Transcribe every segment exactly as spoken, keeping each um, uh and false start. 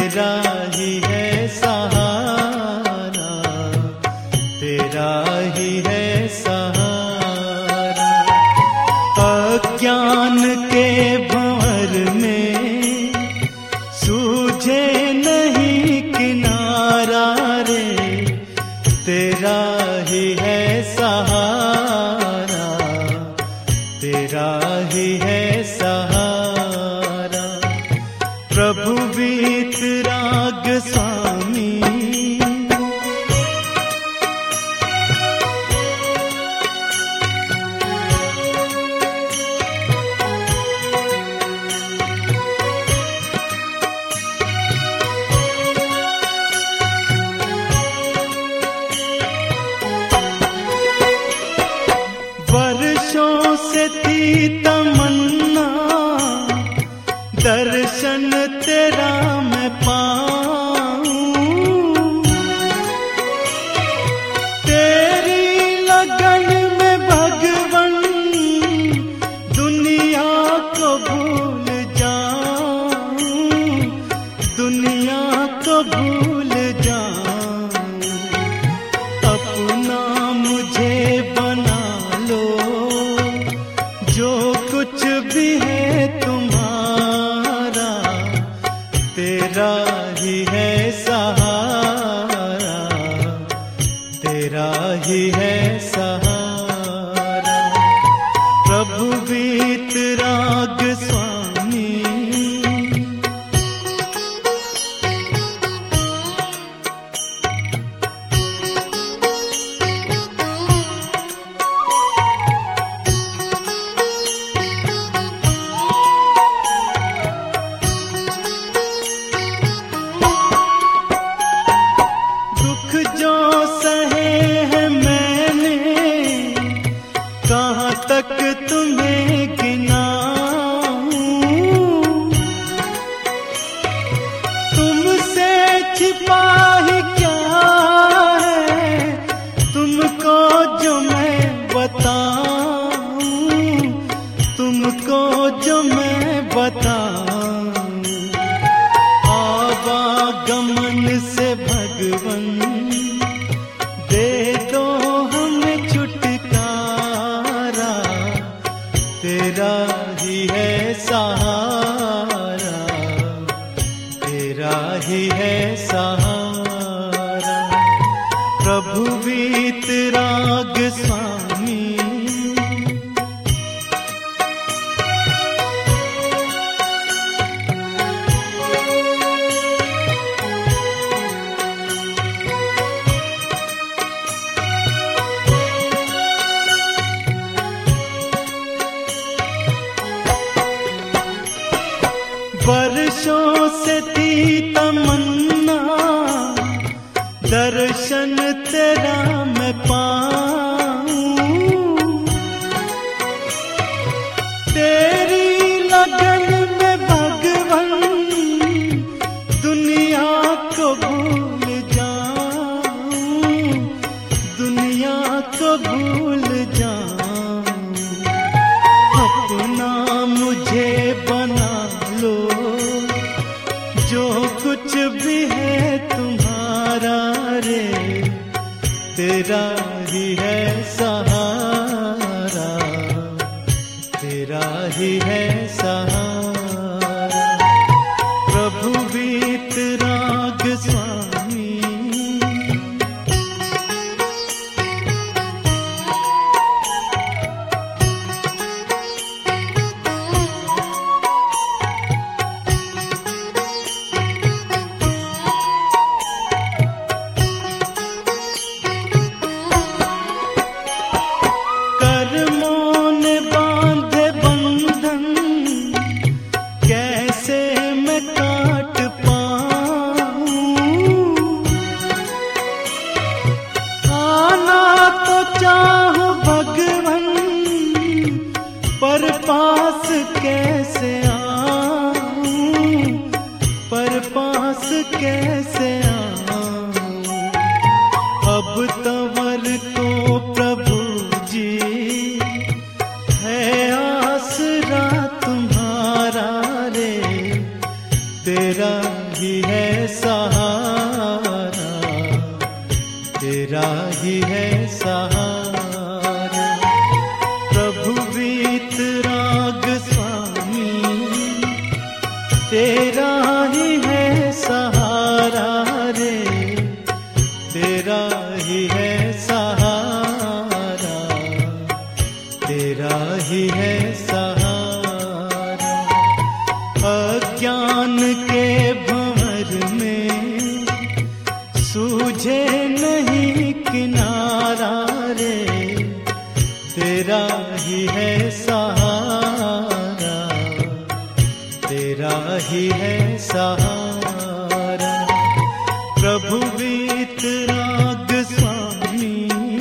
तेरा ही है सहारा, तेरा ही है सहारा। अज्ञान के भंवर में सूझे नहीं किनारा रे, तेरा ही है सहारा, तेरा ही है सहारा। प्रभु वीतराग स्वामी, वर्षों से थी तमन्ना दर्शन तेरा मैं पाऊं। तेरी लगन में भगवन दुनिया को भूल जाऊं, दुनिया को भूल जाऊं। अपना मुझे बना लो, जो कुछ भी है तुम्हारा, तेरा ही है सहारा, तेरा ही है सहारा। प्रभु वीतराग स्वामी, जो सहे है मैंने कहाँ तक तुम्हें गिनाऊं। तुमसे छिपा ही क्या है तुमको जो मैं बताऊं, तुमको जो मैं बताऊं। आवागमन से भगवन दे दो हमें छुटकारा, तेरा ही है सहारा, तेरा ही है सहारा। प्रभु वीतराग स्वामी, वर्षों से थी तमन्ना दर्शन तेरा मैं पाऊं। तेरी लगन में भगवन दुनिया को भूल जाऊं, दुनिया को भूल जाऊं। अपना मुझे बना लो, जो कुछ भी है तुम्हारा रे, तेरा ही है सहारा, तेरा ही है सहारा। प्रभु वीतराग स्वामी, पर पास कैसे आऊं, पर पास कैसे आऊं। अब तंवर को प्रभु जी है आसरा तुम्हारा रे, तेरा ही ही है सहारा, तेरा ही है सहारा। प्रभु वीतराग स्वामी, तेरा ही है सहारा रे, तेरा ही है सहारा, तेरा ही है सहारा। अज्ञान के भंवर में सूझे नहीं किनारा रे, तेरा ही है सहारा, तेरा ही है सहारा। प्रभु वीतराग स्वामी,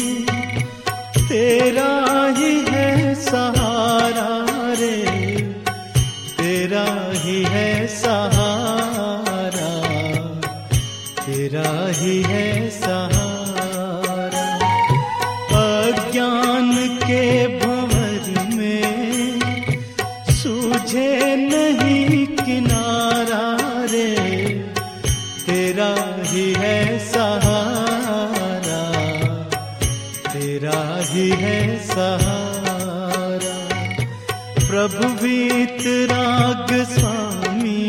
तेरा ही है सहारा रे, तेरा ही है सहारा, तेरा ही है सहारा। अज्ञान के भंवर में सूझे नहीं किनारा रे, तेरा ही है सहारा, तेरा ही है सहारा। प्रभु वीतराग स्वामी,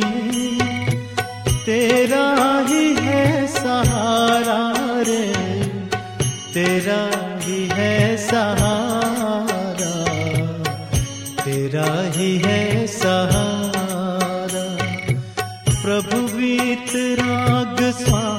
तेरा ही है सहारा रे, तेरा ही है सहारा, तेरा ही है सहारा। प्रभु वीतराग स्वामी।